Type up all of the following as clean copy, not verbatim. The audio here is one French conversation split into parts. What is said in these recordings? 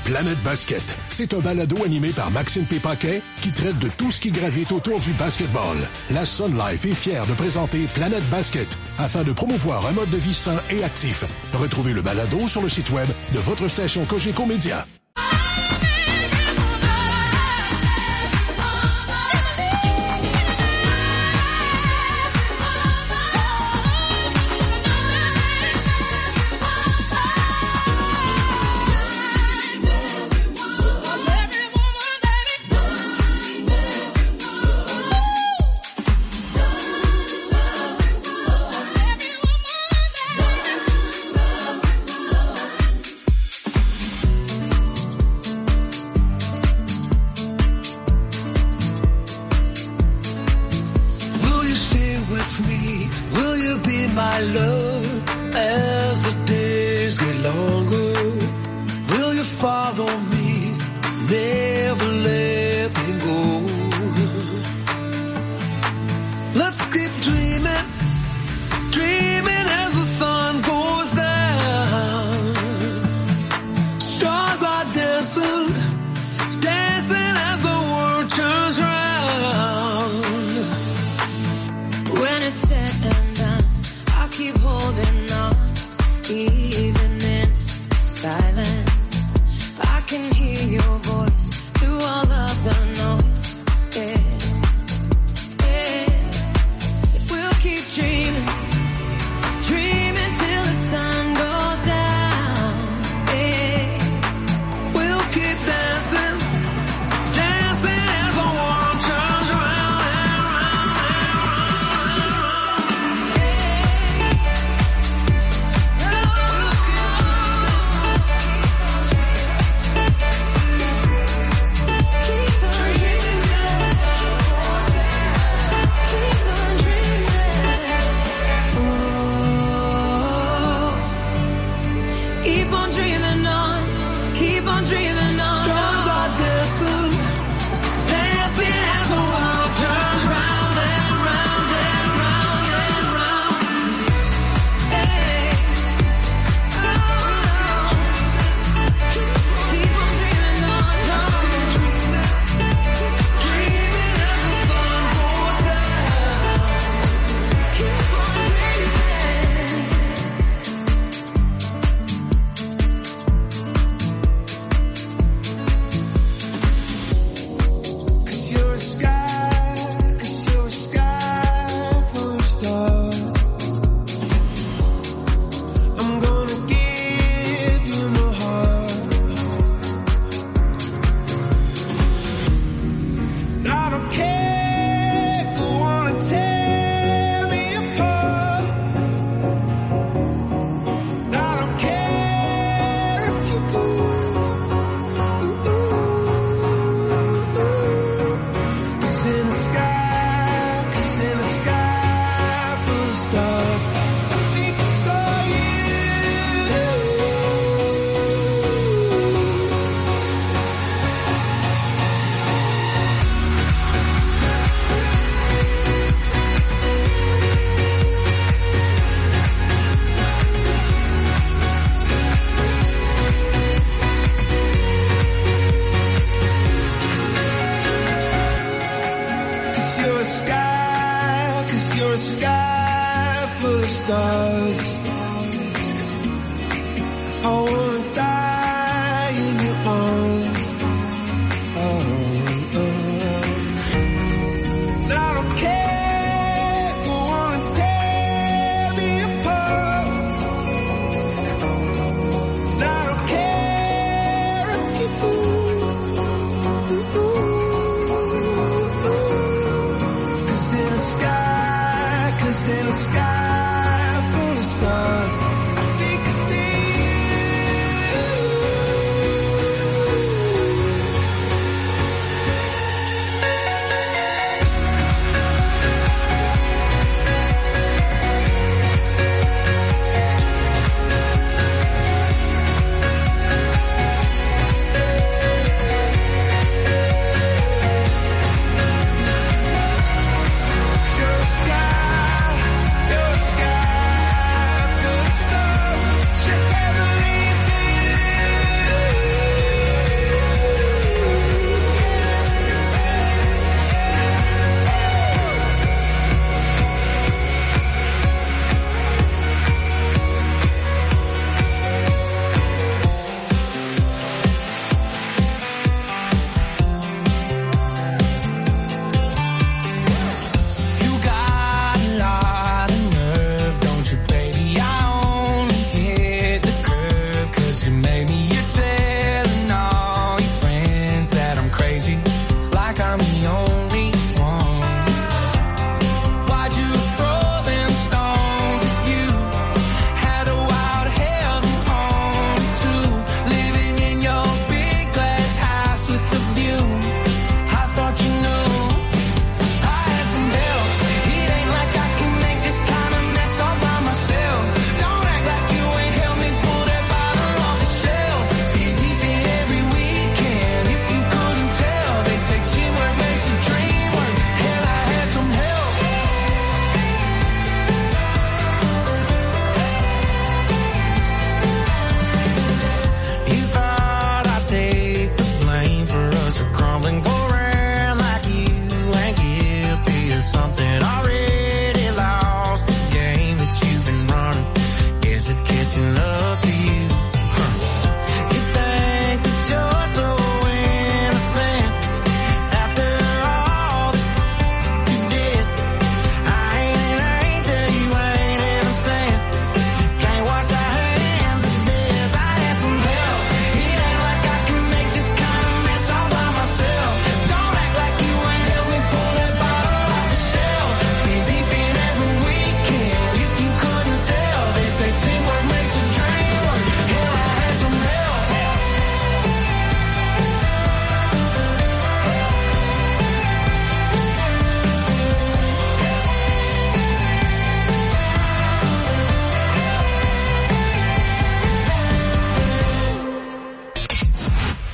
Planète Basket. C'est un balado animé par Maxime P. Paquet qui traite de tout ce qui gravite autour du basketball. La Sun Life est fière de présenter Planète Basket afin de promouvoir un mode de vie sain et actif. Retrouvez le balado sur le site web de votre station Cogeco Média.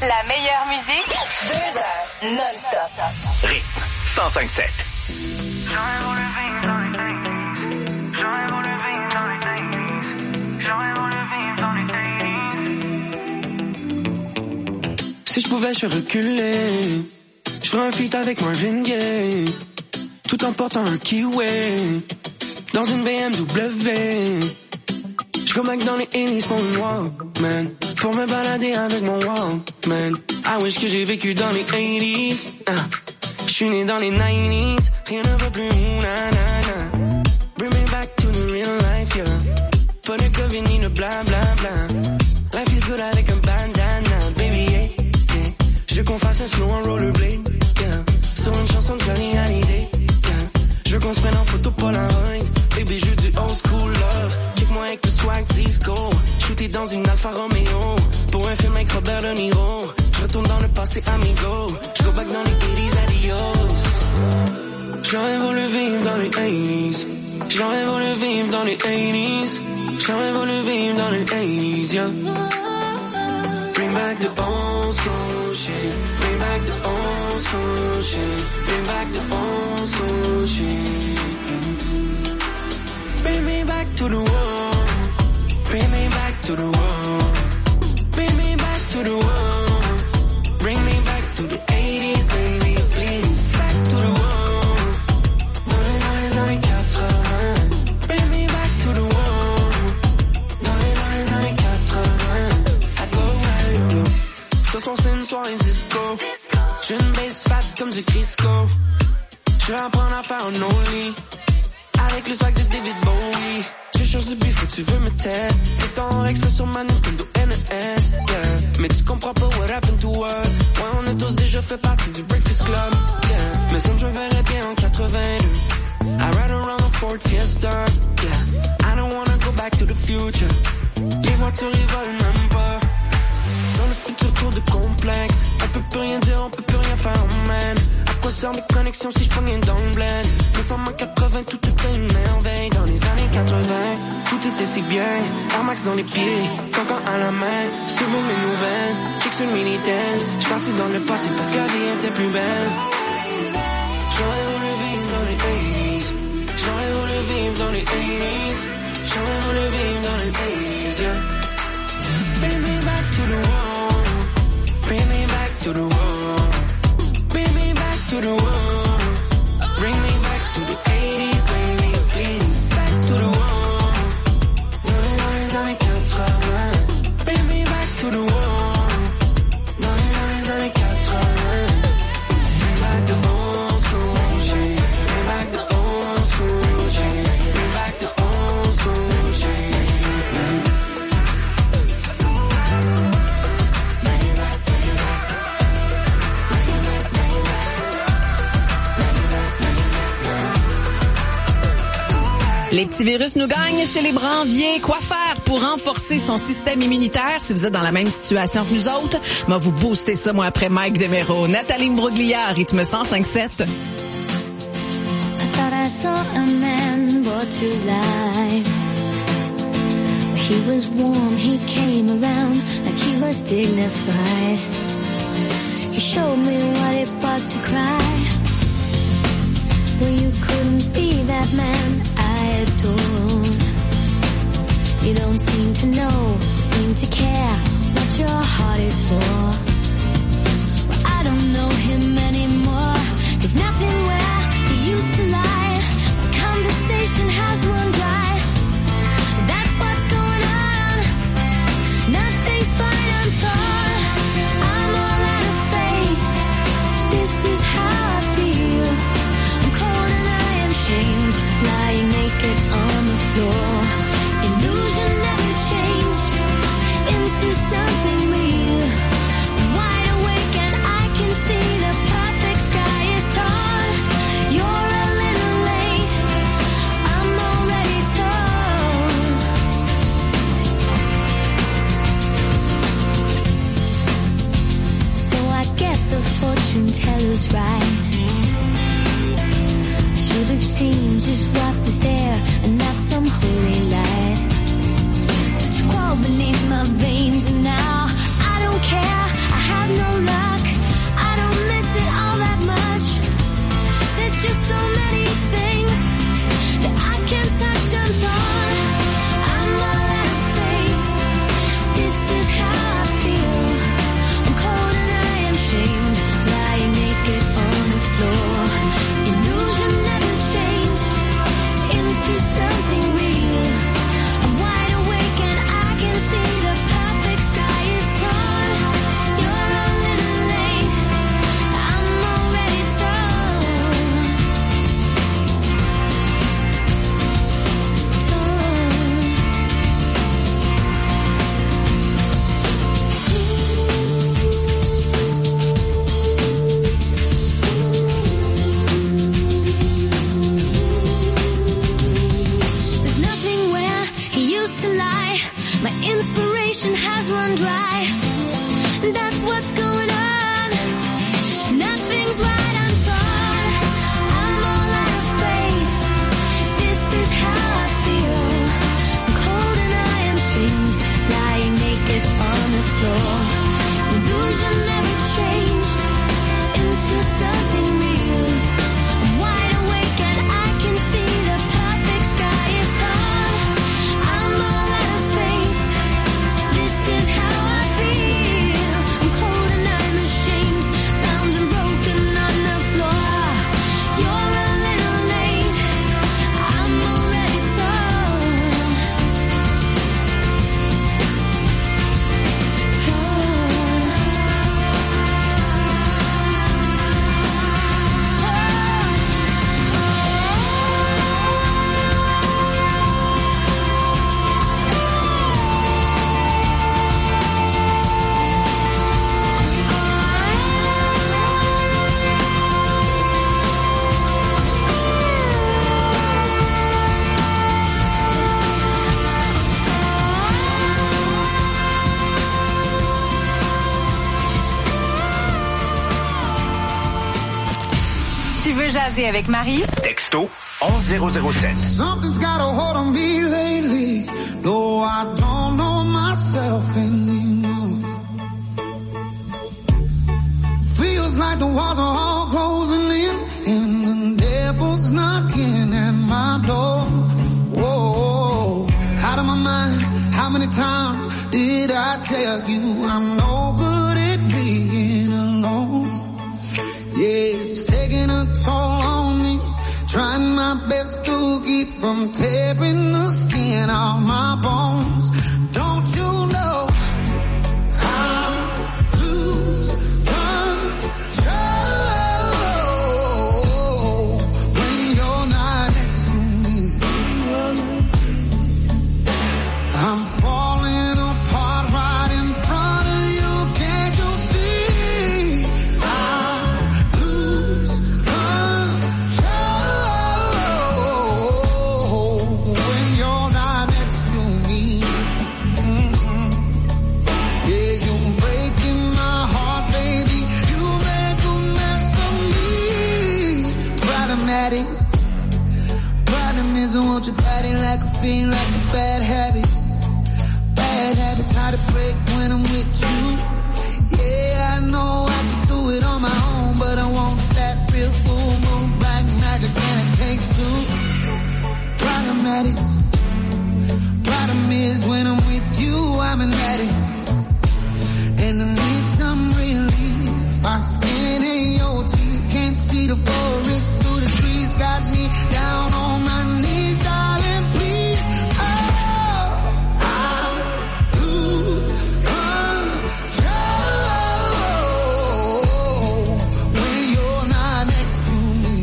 La meilleure musique, 2 heures non-stop. Rythme 105.7. Si je pouvais, je reculer. Je ferais un feat avec Marvin Gaye, tout en portant un kiwi dans une BMW. Je go back dans les 80s pour une Walkman, pour me balader avec mon Walkman. I wish que j'ai vécu dans les 80s. Je suis né dans les 90s, rien ne va plus, na. Bring me back to the real life, yeah. Pas de COVID ni de bla bla bla. Life is good avec un bandana, baby, yeah. Je veux qu'on fasse un slow en rollerblade, yeah. Sur une chanson de Johnny Hallyday, yeah. Je veux qu'on se prenne en photo Polaroid, baby, je veux du old school love. Check-moi avec le swag disco, shooté dans une Alfa Romeo, pour un film avec Robert De Niro. Je retourne dans le passé, amigo. Je go back dans les 80s, adios. J'aurais voulu vivre dans les 80s. J'aurais voulu vivre dans les 80s. J'aurais voulu vivre dans les 80s, yeah. Bring back the old school shit. Bring back the old school shit. Bring back the old school shit. Bring me back to the world. Bring me back to the world. Bring me back to the world. Bring me back to the 80s, baby, please. Back to the world. Dans les années 80. Bring me back to the world. Dans les années 80. I go where you go. Ce soir c'est une soirée disco. J'ai une bass fat comme du Crisco. Je vais apprendre à faire un only avec le swag de David Bowie. Je change de bif, tu veux me tester. C'est ton Rex sur ma Nintendo NES, yeah. Mais tu comprends pas what happened to us. Ouais, on a tous déjà fait partie du Breakfast Club, yeah. Mais ça me je verrais bien en 82. I ride around a Ford Fiesta, yeah. I don't wanna go back to the future. Les voitures ils volent même pas. Dans le futur tour de complexe. On peut plus rien dire, on peut plus rien faire, man. À quoi servent les connexions si je pognais dans le bled? Mais en 80, tout était une merveille. Dans les années 80, tout était si bien. Air Max dans les pieds, cancan à la main. Sur mes nouvelles, check sur le Minitel. J'suis parti dans le passé parce que la vie était plus belle. J'aurais voulu vivre dans les 80s. J'aurais voulu vivre dans les 80s. J'aurais voulu vivre dans les 80s, yeah. Bring me back to the world. Bring me back to the world. Bring me back to the world. Bring me back to the 80s, baby, please. Back to the world. Dans les années 80. Bring me back to the world. Dans les années 80. Bring back the old school shit. Bring back the old school shit. Bring back the old school shit. Les petits virus nous gagnent chez les Branviers. Quoi faire pour renforcer son système immunitaire si vous êtes dans la même situation que nous autres? Moi, vous boostez ça, moi, après Mike Demero. Nathalie Mbruglia, rythme 105.7. I thought I saw a man brought to life. He was warm, he came around like he was dignified. He showed me what it was to cry. Well, you couldn't be that man I adore. You don't seem to know, seem to care what your heart is for. Well, I don't know him anymore. He's nothing where he used to lie. My conversation has run dry. That's what's going on. Nothing's fine, I'm torn. I'm all out of faith. This is how I feel. I'm cold and I am shamed, lying naked on the floor. Illusion never changed into something real. I'm wide awake and I can see the perfect sky is tall. You're a little late, I'm already told. So I guess the fortune teller's right. Should have seen just what was there and not some holy light. But you crawl beneath my veins and now I don't care, I have no veux jaser avec Marie? Texto 11007. Something's got a hold on me lately. No, I don't know myself anymore. Feels like the walls are all closing in, and the devil's knocking at my door. Whoa, out of my mind. How many times did I tell you I'm no good at being alone? Yeah, it's taking a toll on me. Trying my best to keep from tearing the skin off my bones. Don't you know I lose control when you're not next to me? I'm falling apart right in front of you. Can't you see? I lose control when you're not next to me. Yeah, you're breaking my heart, baby. You make a mess of me. Problematic. Problem is I want your body like a fiend, like a bad habit. Bad habits hard to break when I'm with you. Yeah, I know I can do it on my own, but I want that real full moon black magic, and it takes two. Problematic. Problem is when I'm with you, I'm an addict, and I need some relief. My skin and your teeth can't see the forest through the trees. Got me down on my knees, darling, please. Oh, I lose control when you're not next to me.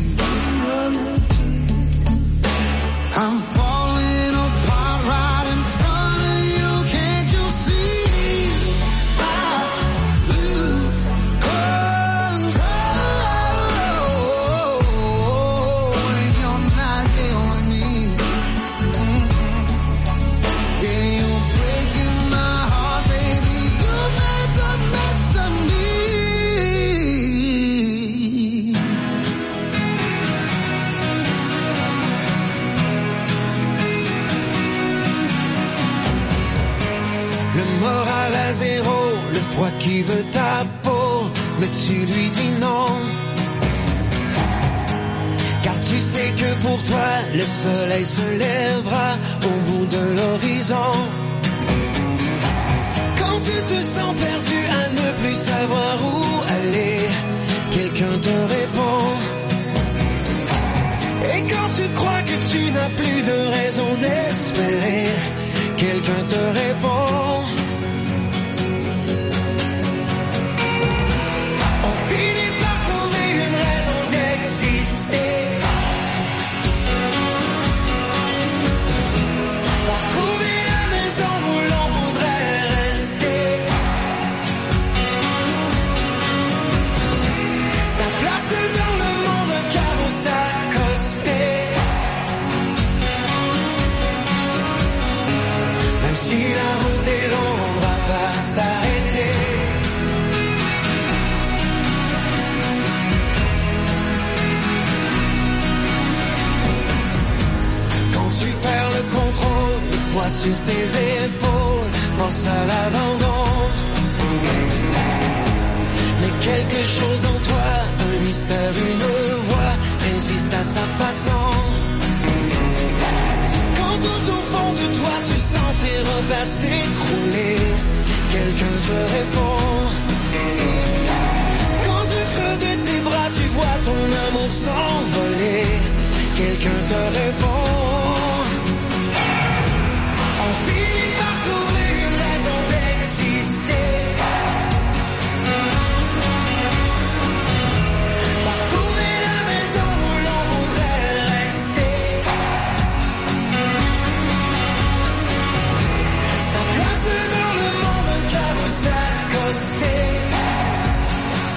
I'm falling apart right in front of you. Can't you see? I lose control when you're not here with me. Yeah, you're breaking my heart, baby. You make a mess of me. Le moral à zéro, le froid qui veut ta peau, mais tu lui dis non. Car tu sais que pour toi, le soleil se lèvera au bout de l'horizon. Quand tu te sens perdu à ne plus savoir où aller, quelqu'un te répond. Et quand tu crois que tu n'as plus de raison d'espérer, quelqu'un te répond. On finit par trouver une raison d'exister, par trouver la maison où l'on voudrait rester, sa place dans le monde car on s'accostait. Même si la route est longue, on va pas s'arrêter. Quand tu perds le contrôle, le poids sur tes épaules, pense à l'abandon. Mais quelque chose en toi, un mystère, une voix, résiste à sa façon. Quand tout au fond de toi tu sens tes repères s'écrouler, quelqu'un te répond. Quand du creux de tes bras tu vois ton amour s'envoler, quelqu'un te répond. On finit par trouver une raison d'exister, par trouver la maison où l'on voudrait rester, sa place dans le monde car on s'accostait.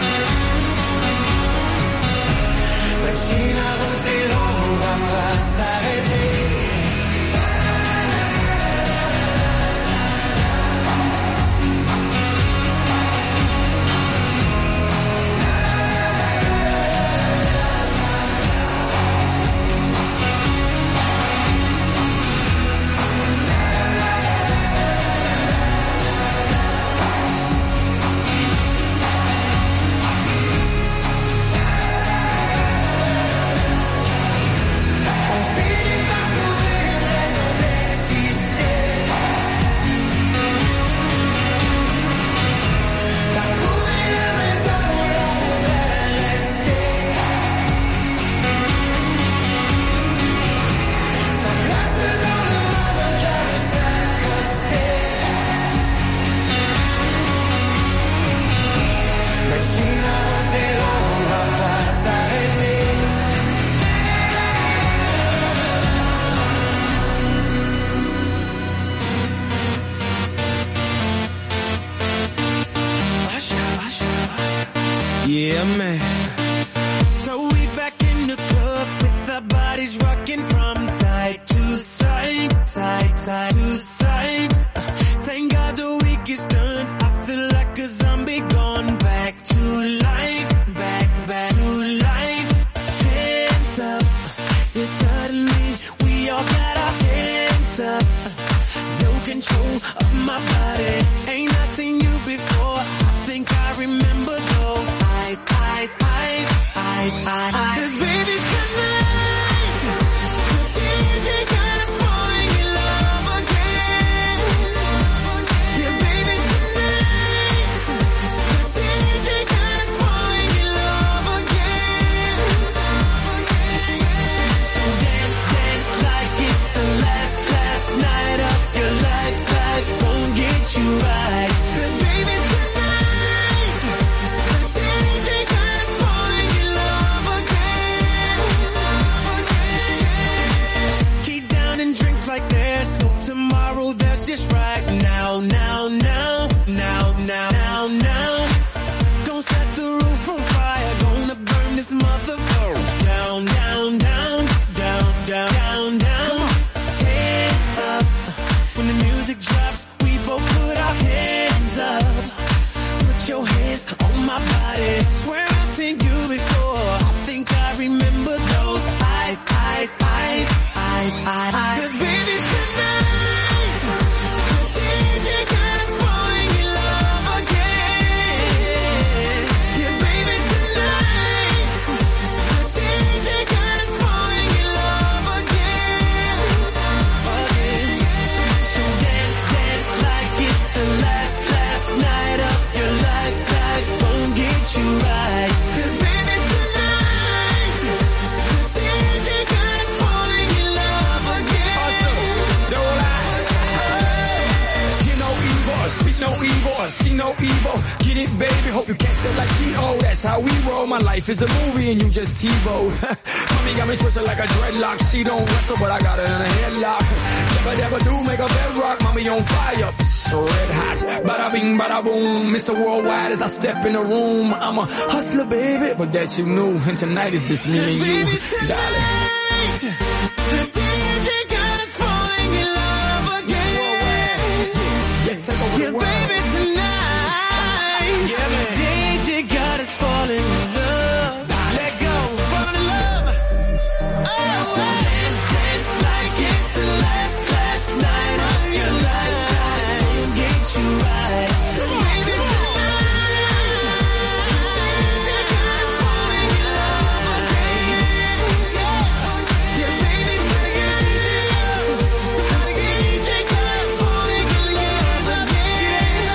Même si la route est longue, on va pas s'arrêter. Yeah, man. So we back in the club with our bodies rocking from side to side, side to side. Thank God the week is done. I feel like a zombie gone back to life, back to life. Hands up, yeah, suddenly we all got our hands up. No control of my body. Ain't I seen you before? I think I remember those eyes. 'Cause baby tonight, the DJ got us falling in love again. Yeah, baby tonight, the DJ got us falling in love again. So dance like it's the last night of your life. Life won't get you right. 'Cause baby tonight, the DJ got us falling in love again. Keep down and drinks like there's no tomorrow. That's just right now. Gonna set the roof on fire. Gonna burn this motherfucker down. Hands up. When the music drops, we both put our hands up. Put your hands on my body. Swear I've seen you before. I think I remember those eyes. 'Cause baby tonight, the DJ got us falling in love again. Yeah, baby tonight, the DJ got us falling in love again. So dance like it's the last night of your life. Life won't get you right. 'Cause baby tonight, the DJ got us falling in love again. Don't lie. Hear no evil, speak no evil, see no evil. Get it, baby, hope you catch it like T.O. That's how we roll. My life is a movie and you just TiVo. Mommy got me twisted like a dreadlock. She don't wrestle, but I got her in a headlock. Never do make a bedrock. Mommy on fire, so red hot. Bada bing, bada boom. Mr. Worldwide as I step in the room. I'm a hustler, baby, but that you knew. And tonight is just me and you, darling. The DJ got us falling in love again. Yes, take over Yeah, the world. baby tonight, Yeah, man. DJ got us falling in love. Let go, fall in love. So dance like it's the last night of your life. Won't get you right. Baby tonight, DJ got us falling in love again. Yeah, baby tonight, DJ got us falling in love again.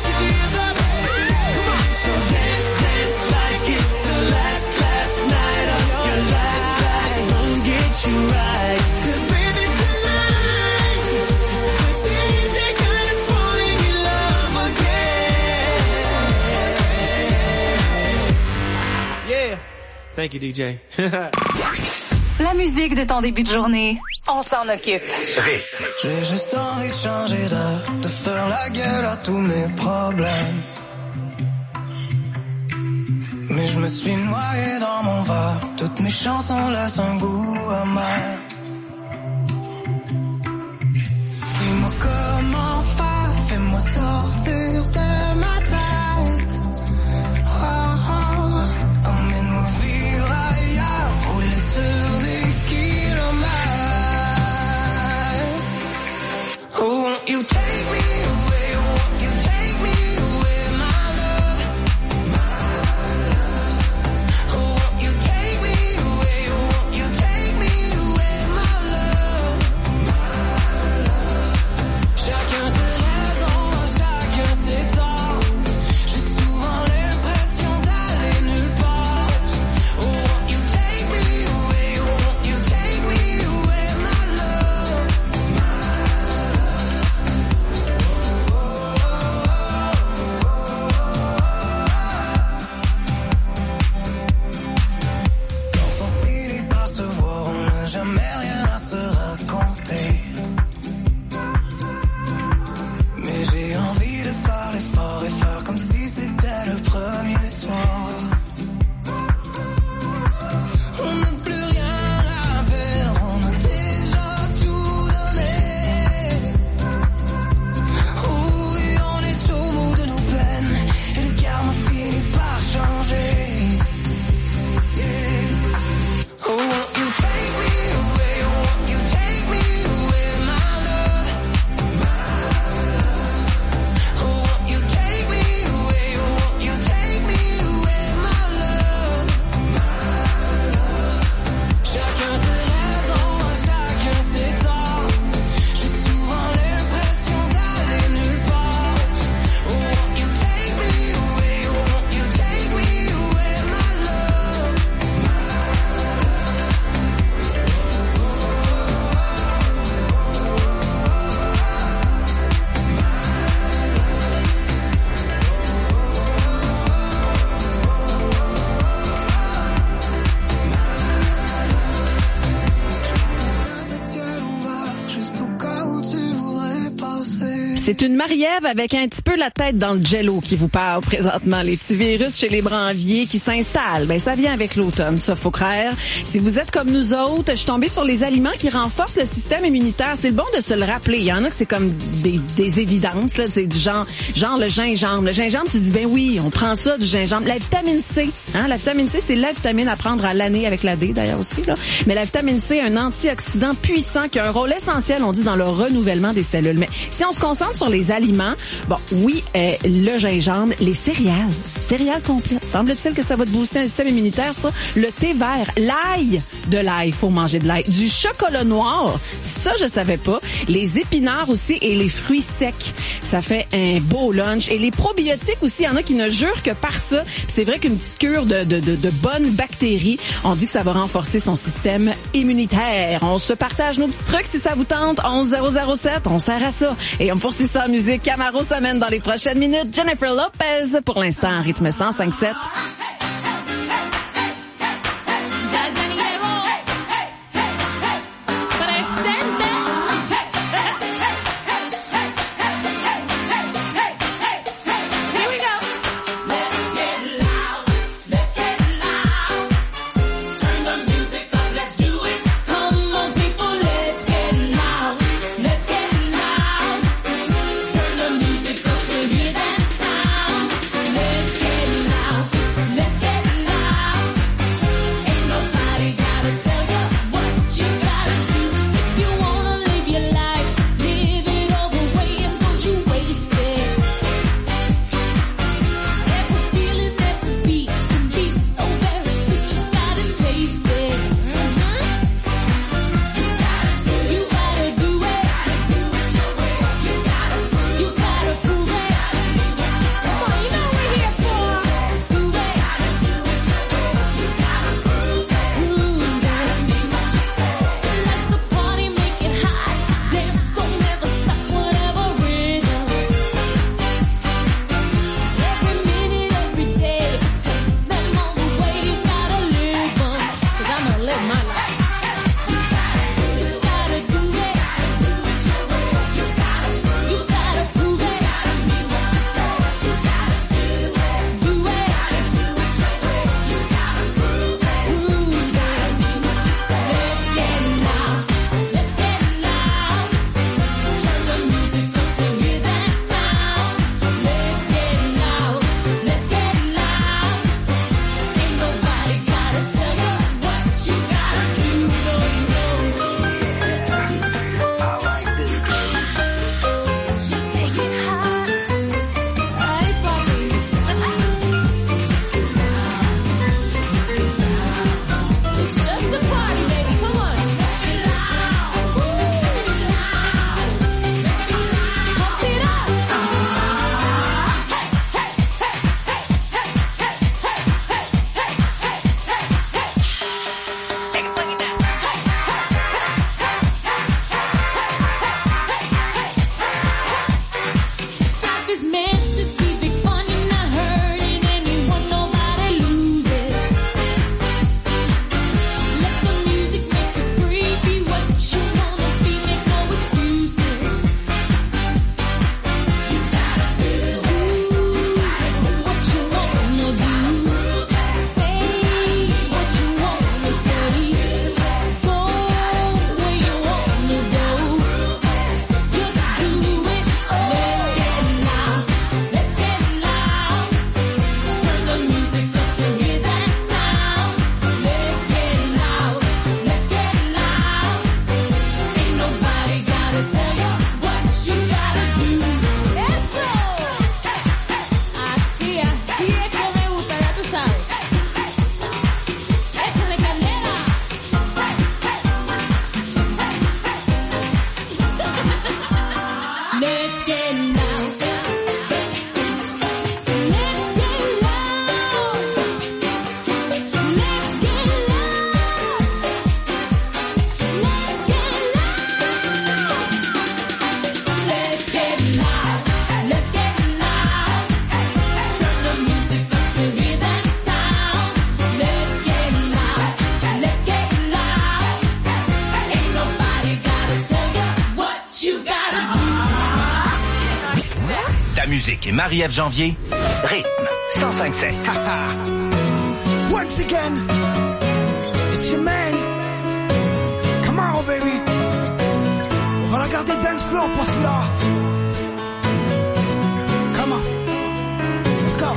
So dance like it's the last night of your life. Life won't get you right. 'Cause baby tonight, the DJ got us falling in love again. Yeah. Thank you, DJ. La musique de ton début de journée, on s'en occupe. J'ai juste envie de changer d'air, de faire la gueule à tous mes problèmes. Mais je me suis noyé dans mon verre, toutes mes chansons laissent un goût amer. Dis-moi comment faire, fais-moi sortir de ma tête. Oh, oh, emmène-moi vivre ailleurs, rouler sur des kilomètres. Oh, won't you take me away, won't you take me away, my love. Oh, won't you take me away, won't you take me away, C'est une Marie-Ève avec un petit peu la tête dans le jello qui vous parle présentement. Les petits virus chez les branviers qui s'installent, ben ça vient avec l'automne, ça faut croire. Si vous êtes comme nous autres, je suis tombée sur les aliments qui renforcent le système immunitaire. C'est bon de se le rappeler. Il y en a que c'est comme des évidences, là, c'est du genre le gingembre. Le gingembre, tu dis ben oui, on prend ça du gingembre. La vitamine C, la vitamine C, c'est la vitamine à prendre à l'année avec la D d'ailleurs aussi là. Mais la vitamine C, un antioxydant puissant qui a un rôle essentiel, on dit, dans le renouvellement des cellules. Mais si on se concentre sur les aliments, bon, oui, le gingembre, les céréales complètes. Semble-t-il que ça va te booster un système immunitaire, ça. Le thé vert, l'ail, faut manger de l'ail. Du chocolat noir, ça, je savais pas. Les épinards aussi et les fruits secs. Ça fait un beau lunch. Et les probiotiques aussi, il y en a qui ne jurent que par ça. C'est vrai qu'une petite cure de bonnes bactéries, on dit que ça va renforcer son système immunitaire. On se partage nos petits trucs si ça vous tente. 11007, on sert à ça. Et on poursuit ça en musique. Camaro s'amène dans les prochaines minutes. Jennifer Lopez, pour l'instant, rythme 105.7. Musique et Marie-Ève Janvier, Rythme 105.7. Once again, it's your man. Come on, baby. On va la garder dance floor pour celui-là. Come on. Let's go.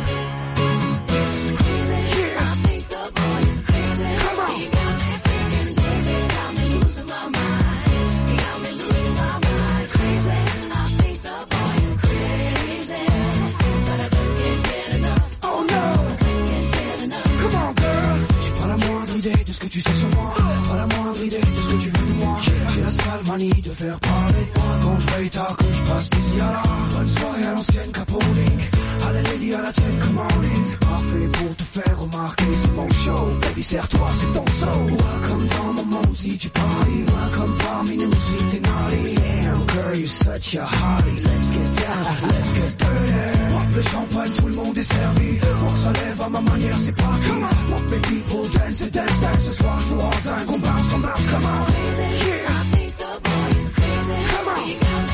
Tu sais sur moi, pas la moindre idée de ce que tu veux de moi. J'ai la sale manie de faire parler de moi quand je veille tard, que je passe ici à la bonne soirée à l'ancienne Capoling. À la lady, à la tienne, come on in. C'est parfait pour te faire remarquer, c'est mon show. Baby, serre-toi, c'est ton soul. Welcome dans mon monde si tu parles. Welcome parmi nous si t'es naughty. Damn, girl, you're such a hottie. Let's get down, let's get dirty. Pop le champagne, tout le monde est servi. Faut que ça lève à ma manière, c'est parti. What my people dance and dance, dance. Ce soir, je vous rends dingue, on bounce, come on. Yeah. Come on.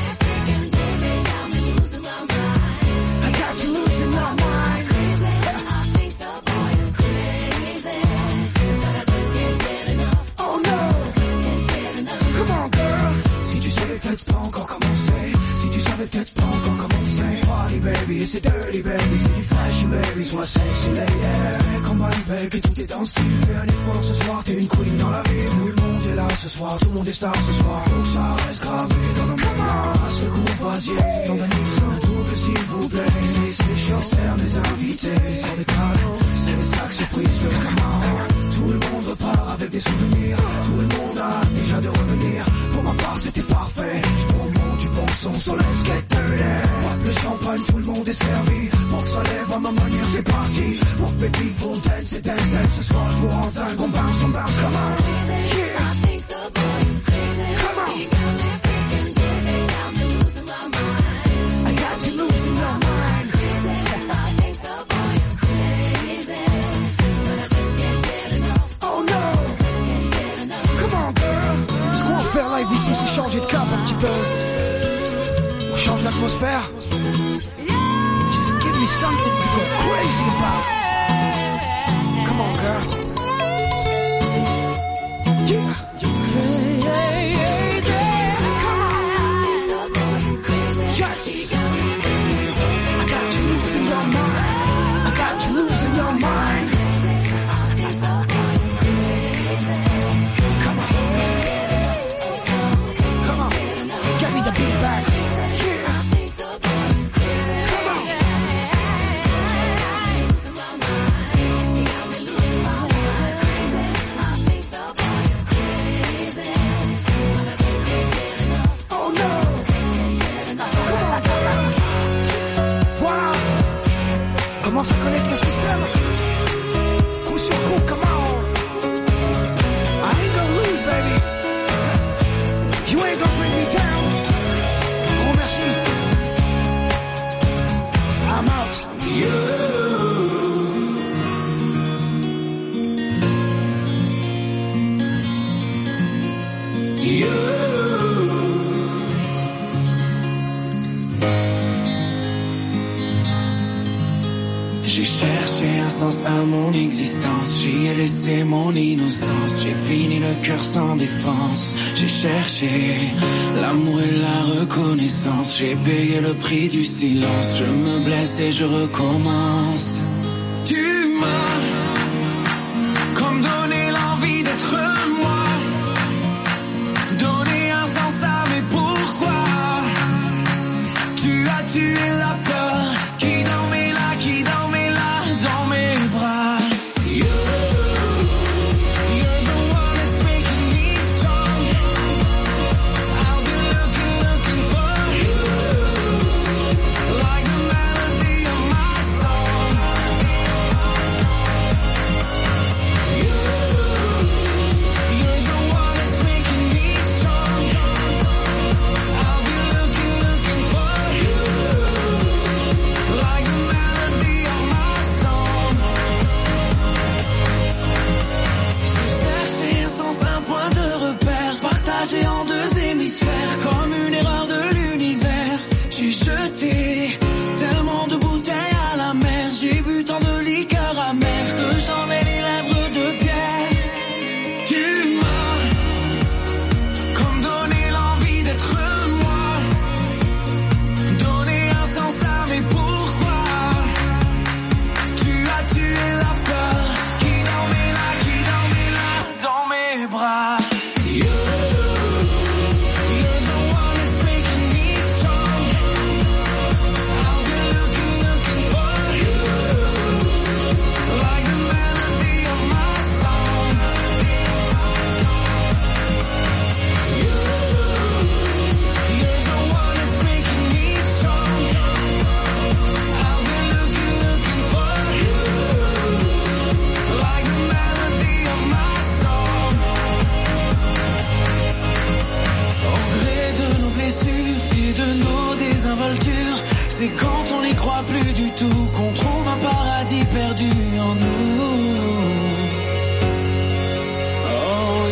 I got you losing your mind. Oh no. Come on, girl. Si tu savais peut-être pas encore commencer. Si tu savais peut-être pas encore commencer. Party baby, c'est dirty baby, c'est du flashy baby, sois sexy lady. Combine baby, tout est dans le style. Fais un effort ce soir, t'es une queen dans la ville. Tout le monde est là ce soir, tout le monde est star ce soir. Faut que ça reste gravé dans nos mémoires. À ce courvoisier, c'est ton annexion. Double s'il vous plaît, c'est chaud. Serre mes invités, sur les cadeaux. C'est les sacs surprises de comment. Tout le monde repart avec des souvenirs. Tout le monde a déjà de revenir. Pour ma part c'était parfait. J'prends du bon son, so let's get dirty. Pop le champagne, tout le monde est servi. Faut que ça lève à ma manière, c'est parti. What my people dance et dance, dance. Ce soir je vous rends dingue, on bounce, come on. Yeah. Come on. I got you losing your mind. Oh no. Come on, girl. Ce qu'on va faire live ici, c'est changer de cap un petit peu. On change l'atmosphère. Just give me something to go crazy about. Come on, girl. Yeah. Just crazy. Come on. Yes. I got you losing your mind. I got you losing your mind. Come on. Come on. Get me the beat back. Yeah. Come on. Oh no. Come on. Wow. Commence à connaître le système. Coup sur coup, come on. I ain't gonna lose, baby. You ain't gonna bring me down. Gros merci. I'm out. J'ai cherché un sens à mon existence, j'y ai laissé mon innocence, j'ai fini le cœur sans défense, j'ai cherché l'amour et la reconnaissance, j'ai payé le prix du silence, je me blesse et je recommence. Tu m'as comme donné l'envie d'être moi, donné un sens à mes pourquoi, tu as tué la peur qui dormait là, dans mes bras. You're the one that's making me strong. I'll be looking for you, like the melody of my song. You're the one that's making me strong. I'll be looking for you, like the melody of my song. nuit en nous. Oh,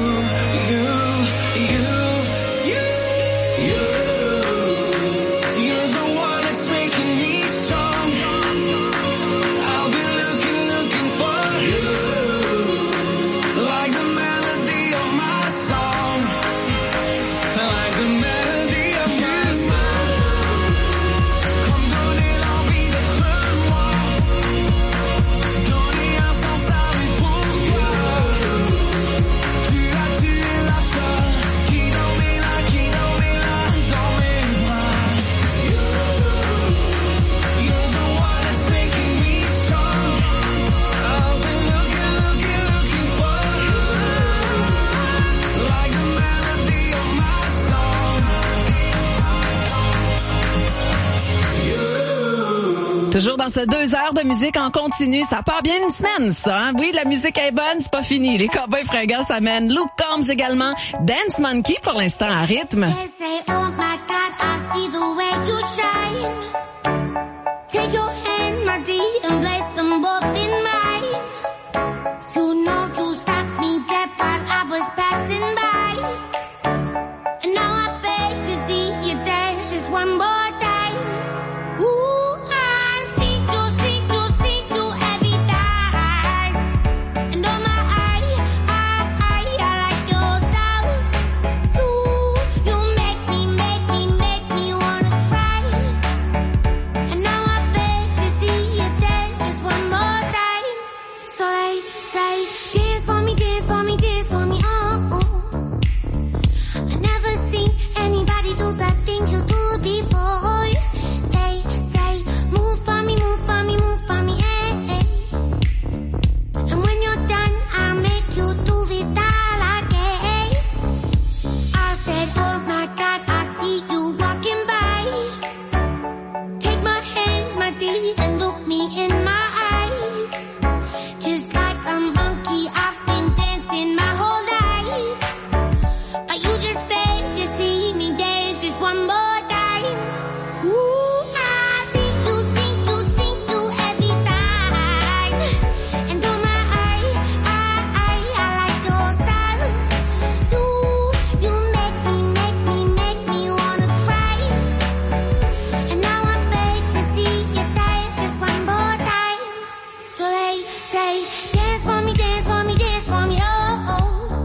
you're the one that's making me strong. I'll be looking for you, like the melody of my song, like the melody of my song. Comme donner l'envie d'être moi, donner un sens à mes pourquoi. Tu as tué la peur qui dormait là dans mes bras. You're the one that's making me strong. I've been looking for you, like the melody of my song. Toujours dans ce 2 heures de musique en continu. Ça part bien une semaine, ça, hein? Oui, la musique est bonne, c'est pas fini. Les Cowboys Fringants s'amènent Luke Combs également. Dance Monkey pour l'instant à rythme. They say, oh my God, I see the way you shine. Take your hand, my dear, and place them both in mine. You know you stopped me dead while I was passing by. And now I beg to see you dance just one more time. Ooh, I see you every time. And oh my, I like your style. You make me wanna cry. And now I beg to see you dance just one more time. So they say, dance for me, dance for me, dance for me, oh. I never seen anybody do the things you do before. They say, move for me, move for me, move for me, eh, eh. And when you're done, I'll make you do it all again. I said, oh my God, I see you walking by. Take my hands, my dear, and look me in my eyes. Just like a monkey, I've been dancing my whole life. But you just beg to see me dance just one more time. Ooh, I see you every time. And oh my, I like your style. You make me wanna cry. And now I beg to see you dance just one more time. So they say, dance for me, dance for me, dance for me, oh, oh.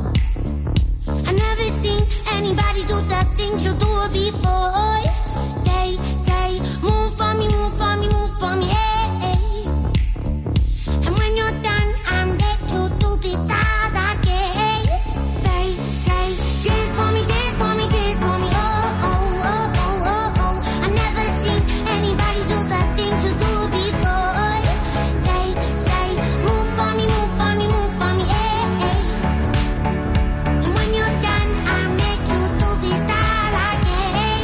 I never seen anybody do the things you do before. They say, move for me, move for me, move for me, eh, eh. And when you're done, I'll make you do it all again. They say, dance for me, dance for me, dance for me, oh, oh, oh, oh, oh, oh. I never seen anybody do the things you do before. They say, move for me, move for me, move for me, eh, eh. And when you're done, I'll make you do it all again.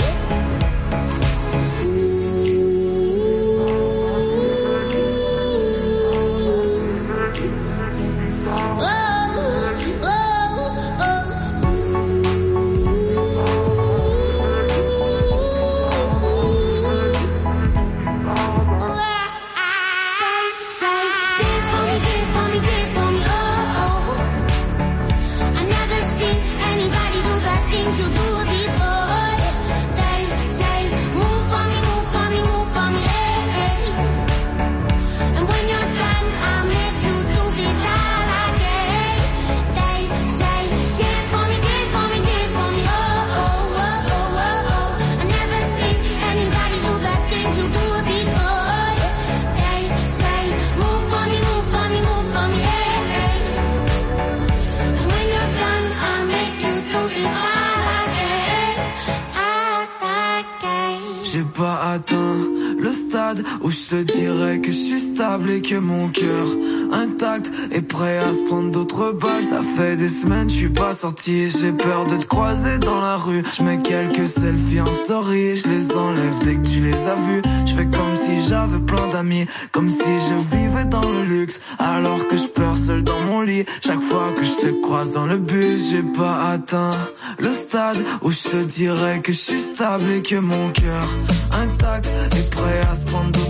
J'ai pas atteint le stade où je te dirais que je suis stable et que mon cœur intact est prêt à se prendre d'autres balles. Ça fait des semaines je suis pas sorti et j'ai peur de te croiser dans la rue. Je mets quelques selfies en story, je les enlève dès que tu les as vus. Je fais comme si j'avais plein d'amis, comme si je vivais dans le luxe, alors que je pleure seul dans mon lit. Chaque fois que je te croise dans le bus, j'ai pas atteint le stade où je te dirais que je suis stable et que mon cœur intact est prêt à se prendre d'autres balles.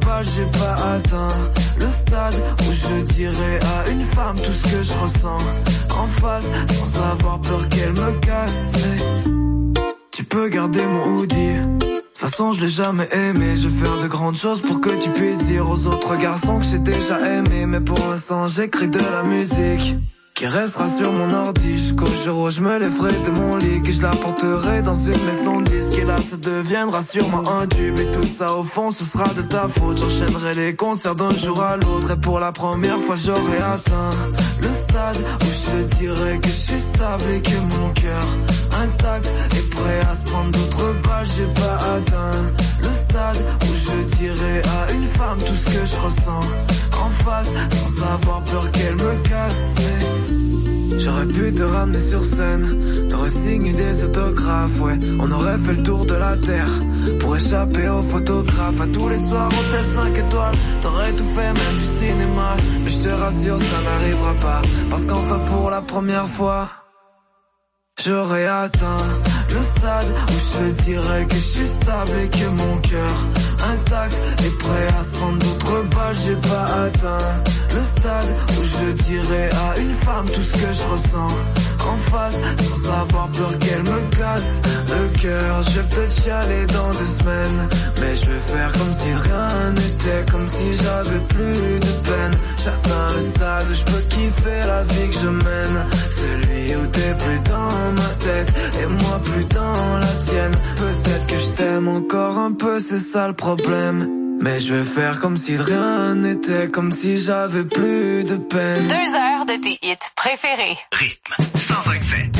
balles, j'ai pas atteint le stade où je dirais à une femme tout ce que je ressens en face, sans avoir peur qu'elle me casse. Tu peux garder mon hoodie, de toute façon je l'ai jamais aimé. Je vais faire de grandes choses pour que tu puisses dire aux autres garçons que j'ai déjà aimé. Mais pour l'instant j'écris de la musique qui restera sur mon ordi jusqu'au jour où je me lèverai de mon lit, que je la porterai dans une maison de disques. Et là ça deviendra sûrement un tube. Et tout ça au fond ce sera de ta faute. J'enchaînerai les concerts d'un jour à l'autre. Et pour la première fois j'aurai atteint le stade où je te dirai que je suis stable et que mon cœur intact est prêt à se prendre d'autres balles. J'ai pas atteint le stade où je dirais à une femme tout ce que je ressens en face, sans avoir peur qu'elle me casse. J'aurais pu te ramener sur scène, t'aurais signé des autographes, ouais. On aurait fait le tour de la terre pour échapper aux photographes. À tous les soirs, hôtel 5 étoiles, t'aurais tout fait, même du cinéma. Mais je te rassure, ça n'arrivera pas, parce qu'enfin pour la première fois j'aurais atteint le stade où je te dirais que je suis stable et que mon cœur intact est prêt à se prendre d'autres balles. J'ai pas atteint le stade où je dirais à une femme tout ce que je ressens en face, sans avoir peur qu'elle me casse le cœur. Je vais peut-être chialer dans 2 semaines, mais je vais faire comme si rien n'était, comme si j'avais plus de peine. J'atteins le stade où je peux kiffer la vie que je mène, celui où t'es plus dans ma tête et moi plus dans la tienne. Peut-être que je t'aime encore un peu, c'est ça le problème, mais je vais faire comme si rien n'était, comme si j'avais plus de peine. 2 heures de tes hits préférés. Rythme 105.7.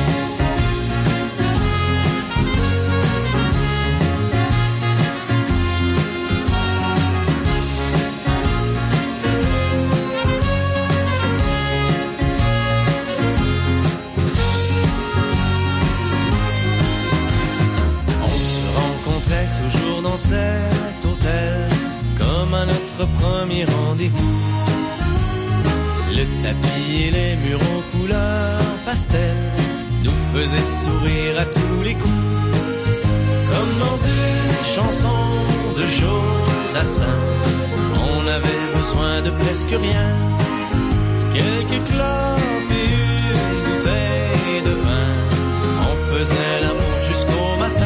Toujours dans cet hôtel, comme à notre premier rendez-vous. Le tapis et les murs aux couleurs pastel nous faisaient sourire à tous les coups. Comme dans une chanson de Jodassin, on avait besoin de presque rien, quelques clopes et une bouteille de vin. On faisait l'amour jusqu'au matin.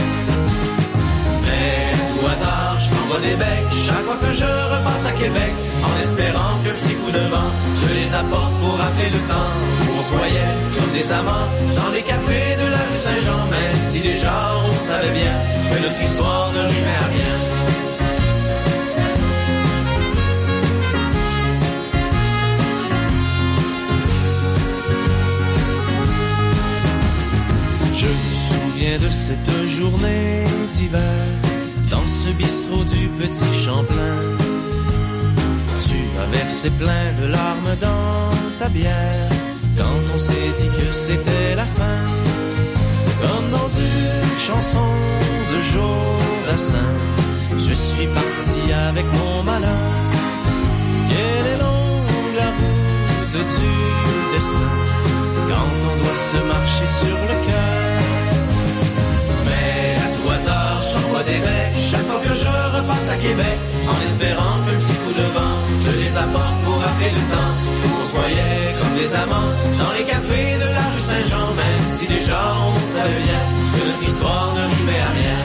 Hasard, je t'envoie des becs chaque fois que je repasse à Québec, en espérant qu'un petit coup de vent te les apporte pour rappeler le temps où on se voyait comme des amants dans les cafés de la rue Saint-Jean. Même si déjà on savait bien que notre histoire ne rimait à rien. Je me souviens de cette journée d'hiver dans ce bistrot du Petit Champlain. Tu as versé plein de larmes dans ta bière quand on s'est dit que c'était la fin. Comme dans une chanson de Jodassin, je suis parti avec mon malin. Quelle est longue la route du destin quand on doit se marcher sur le cœur. Mais à tout hasard, je t'envoie des becs chaque fois que je repasse à Québec, en espérant qu'un petit coup de vent te les apporte pour rappeler le temps où on se voyait comme des amants dans les cafés de la rue Saint-Jean. Même si déjà on savait bien que notre histoire ne rimait à rien.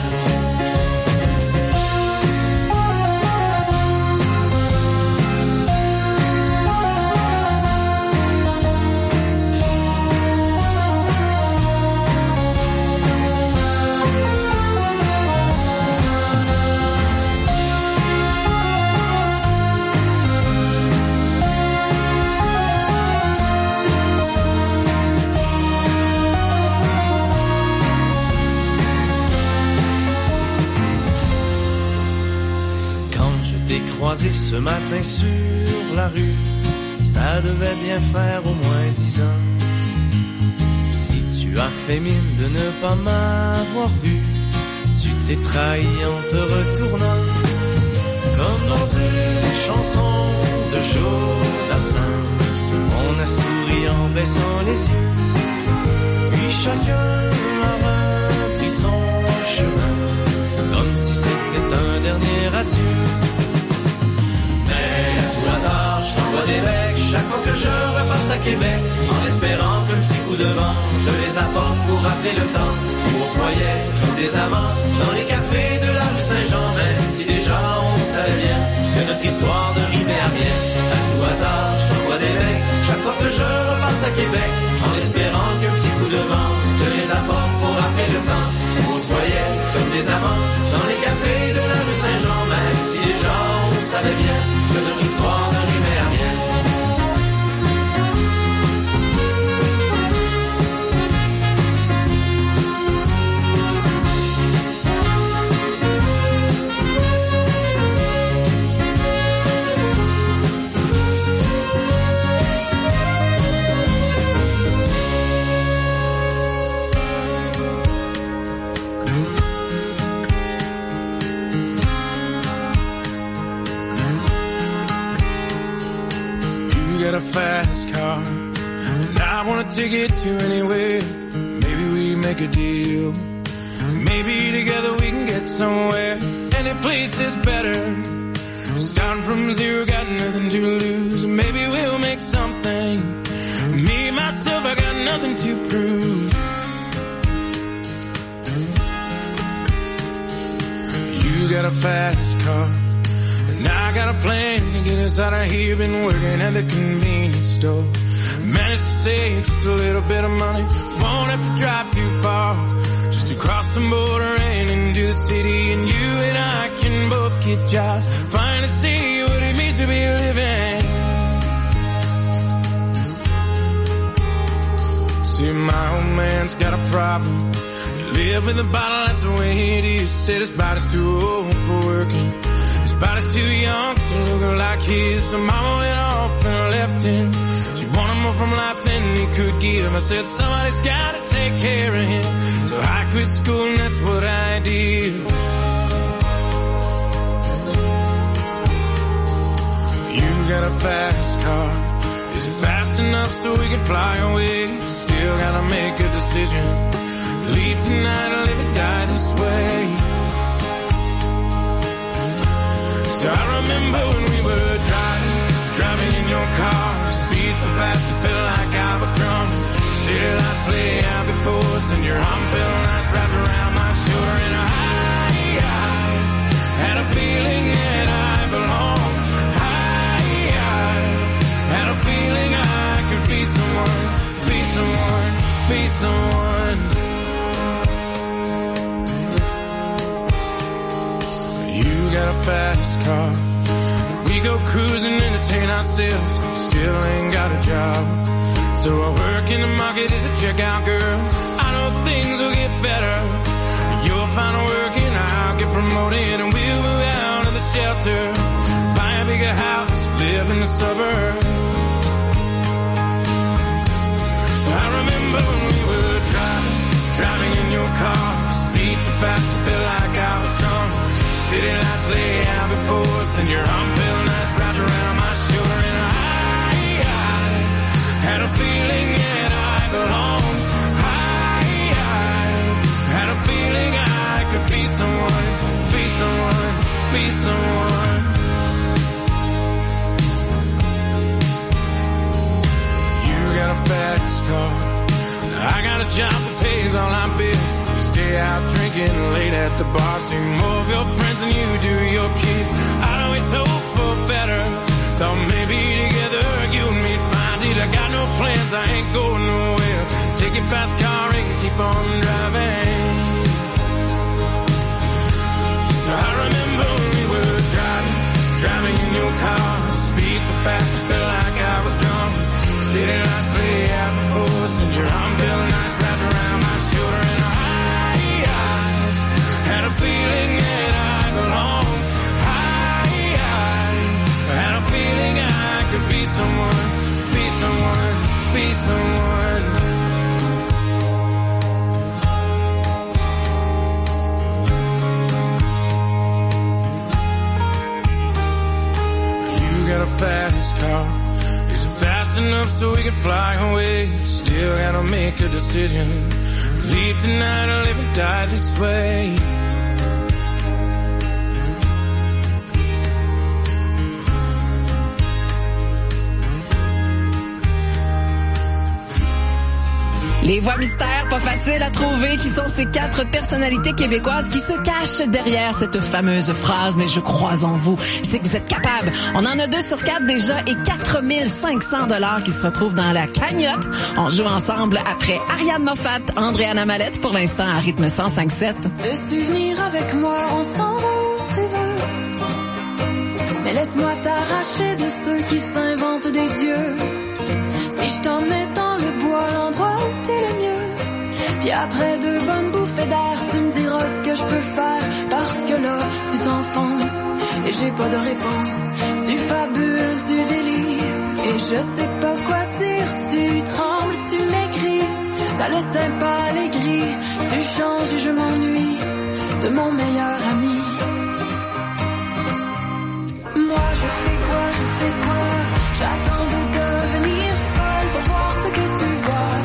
Croisé ce matin sur la rue, ça devait bien faire au moins 10 ans. Si tu as fait mine de ne pas m'avoir vu, tu t'es trahi en te retournant. Comme dans une chanson de Jodassin, on a souri en baissant les yeux, puis chacun a repris son chemin, comme si c'était un dernier adieu. à Québec, en espérant qu'un petit coup de vent te les apporte pour rappeler le temps où on se voyait comme des amants dans les cafés de la rue Saint-Jean. Même si déjà on savait bien que notre histoire ne rimait à rien. À tout hasard, je t'envoie des mecs chaque fois que je repasse à Québec, en espérant qu'un petit coup de vent te les apporte pour rappeler le temps où on se voyait comme des amants dans les cafés de la rue Saint-Jean. Même si déjà on savait bien que notre histoire ne rimait à rien. A fast car, and I want to take it to anywhere. Maybe we make a deal. Maybe together we can get somewhere. Any place is better. Starting from zero, got nothing to lose. Maybe we'll make something. Me, myself, I got nothing to prove. You got a fast car, and I got a plan to get us out of here. Been working at the convenience store. Managed to save just a little bit of money. Won't have to drive too far. Just to cross the border and into the city. And you and I can both get jobs. Finally see what it means to be living. See, my old man's got a problem. He live with a bottle, that's the way it is. Said his body's too old for working. Body's too young to look like his. So mama went off and left him. She wanted more from life than he could give. I said somebody's gotta take care of him. So I quit school and that's what I did. You got a fast car. Is it fast enough so we can fly away? Still gotta make a decision. Leave tonight or live or die this way. So I remember when we were driving in your car. Speed so fast it felt like I was drunk. City lights lay out before us and your arm felt nice wrapped around my shoulder. And I had a feeling that I belonged. I had a feeling I could be someone, be someone, be someone. You got a fast car. We go cruising, entertain ourselves. Still ain't got a job. So I work in the market as a checkout girl. I know things will get better. You'll find work and I'll get promoted. And we'll move out of the shelter. Buy a bigger house, live in the suburbs. So I remember when we were driving in your car. Speed so fast it felt like I was drunk. City lights lay out before us and your arm felt nice wrapped around my shoulder. And I had a feeling that I belonged. I had a feeling I could be someone, be someone, be someone. You got a fast car. I got a job that pays all our bills. Stay out drinking late at the bar. See more of your friends than you do your kids. I'd always hope for better. Thought maybe together you and me'd find it. I got no plans, I ain't going nowhere. Take your fast car and keep on driving. So I remember when we were driving in your car. Speed so fast it felt like I was drunk. City lights lay out before us and your arm felt nice wrapped around my shoulder. And I had a feeling that I belonged. I had a feeling I could be someone, be someone, be someone. You got a fast car. Is it fast enough so we can fly away? Still gotta make a decision. Leave tonight or live or die this way. Les voix mystères, pas faciles à trouver, qui sont ces 4 personnalités québécoises qui se cachent derrière cette fameuse phrase « Mais je crois en vous ». C'est que vous êtes capables. On en a 2 sur 4 déjà et 4 500 $ qui se retrouvent dans la cagnotte. On joue ensemble après Ariane Moffat, Andréana Mallette pour l'instant à rythme 105.7. Veux-tu venir avec moi, on s'en va où tu veux. Mais laisse-moi t'arracher de ceux qui s'inventent des dieux. Si je t'emmène dans le bois, l'endroit où t'es le mieux. Puis après 2 bonnes bouffées d'air, tu me diras ce que je peux faire. Parce que là, tu t'enfonces et j'ai pas de réponse. Tu fabules, tu délires et je sais pas quoi dire. Tu trembles, tu m'écris, t'as le teint pâle et gris. Tu changes et je m'ennuie de mon meilleur ami. Moi je fais quoi, j'attends de devenir folle pour voir ce que tu vois.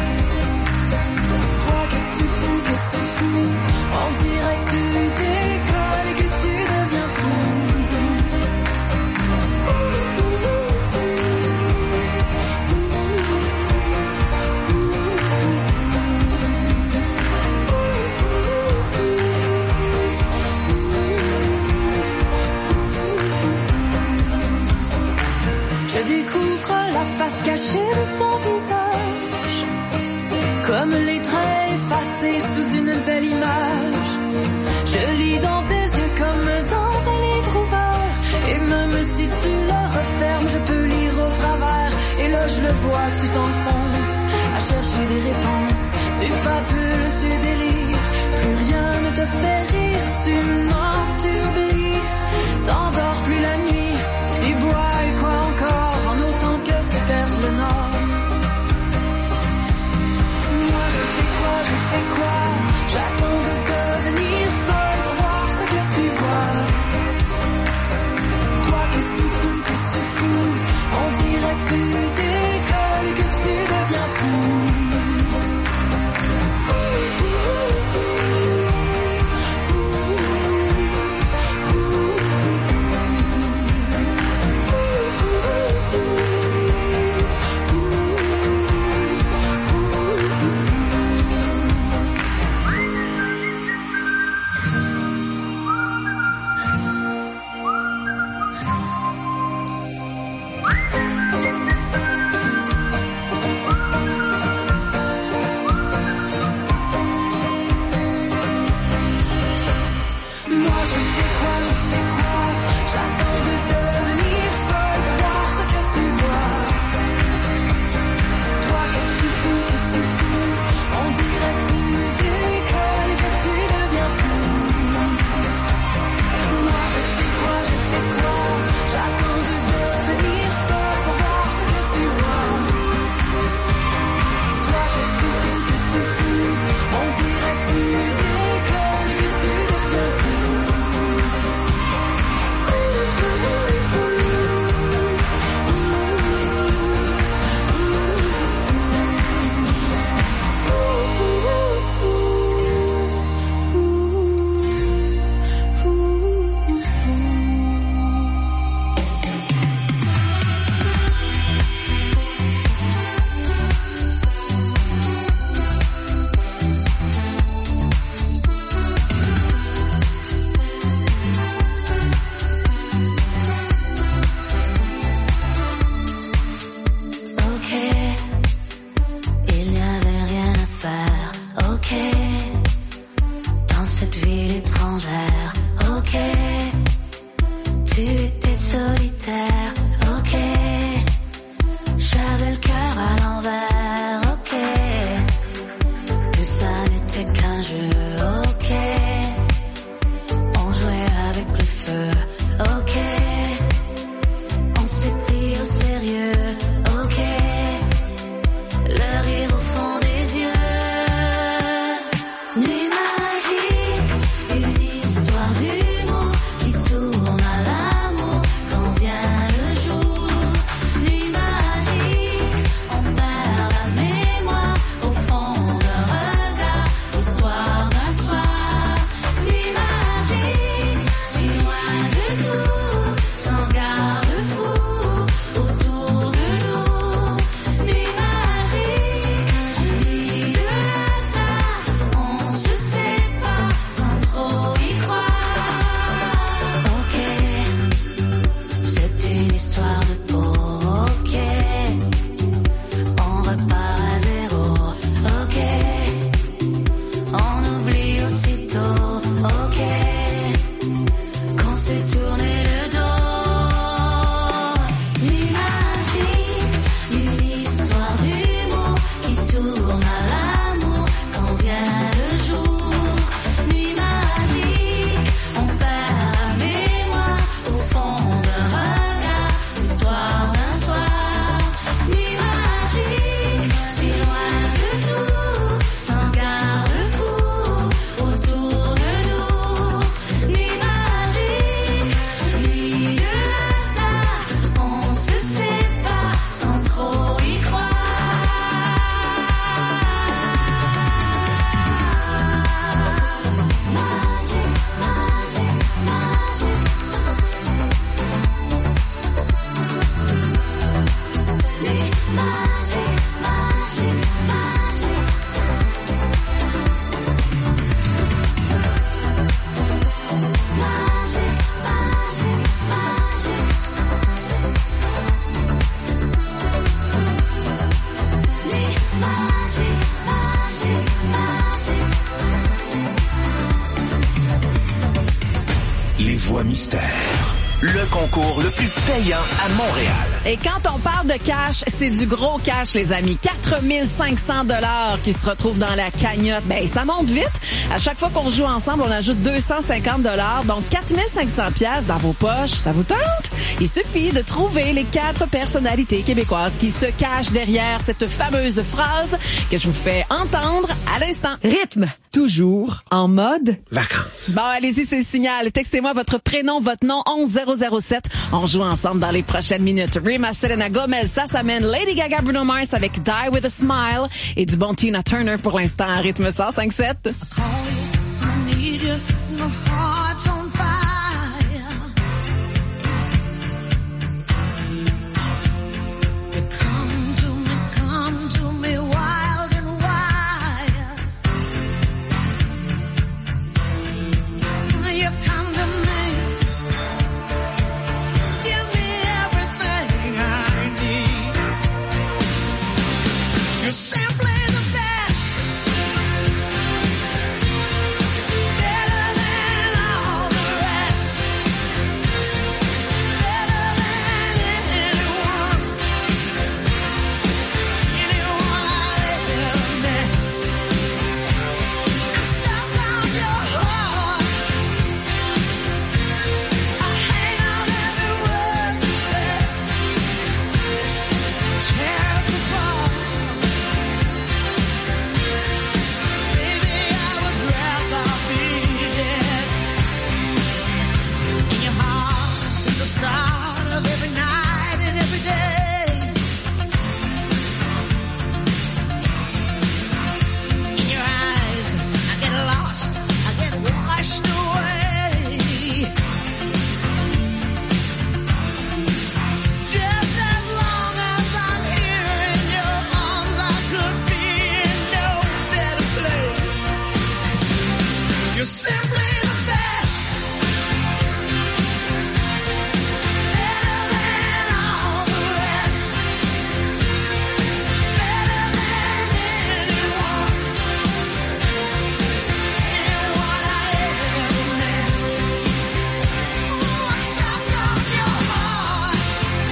Toi qu'est-ce que tu fous, on dirait que tu décolles et que tu deviens fou. Je découvre la face cachée de ton visage, comme les traits effacés sous une belle image. Je lis dans tes yeux comme dans un livre ouvert, et même si tu le refermes, je peux lire au travers. Et là je le vois, tu t'enfonces à chercher des réponses. Tu fabules, tu délires, plus rien ne te fait rire. Tu mens, tu oublies, t'endors plus la nuit. Tu bois et quoi encore, en autant que tu perds le nord. Moi je fais quoi, j'attends de devenir folle pour voir ce que tu vois. Toi qu'est-ce que tu fous, on dirait que tu décolles et que tu deviens fou. Autour mystère. Le concours le plus payant à Montréal. Et quand on parle de cash, c'est du gros cash, les amis. 4500 $ qui se retrouvent dans la cagnotte. Ben, ça monte vite. À chaque fois qu'on joue ensemble, on ajoute 250 $. Donc, 4500 pièces dans vos poches. Ça vous tente? Il suffit de trouver les 4 personnalités québécoises qui se cachent derrière cette fameuse phrase que je vous fais entendre à l'instant. Rythme. Toujours en mode vacances. Bon, allez-y, c'est le signal. Textez-moi votre prénom, votre nom, 11007. On joue ensemble dans les prochaines minutes. Rima, Selena Gomez, ça s'amène Lady Gaga, Bruno Mars avec Die With A Smile et du bon Tina Turner pour l'instant à rythme 105.7. Simply the best. Better than all the rest. Better than anyone. Anyone I've ever met. I'm stuck on your heart. I hang on every word you say. Tear us apart. You're simply the best. Better than all the rest. Better than anyone. Anyone I ever met. Ooh, I'm stuck on your heart.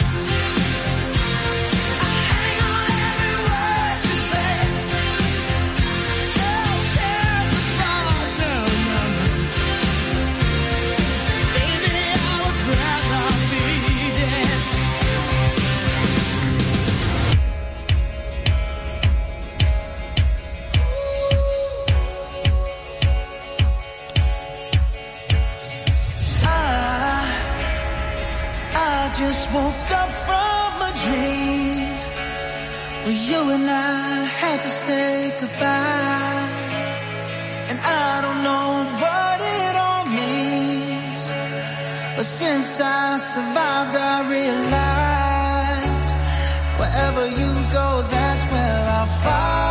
I hang on every word you say. Oh, tears apart now. I just woke up from a dream where you and I had to say goodbye. And I don't know what it all means, but since I survived I realized wherever you go, that's where I'll find.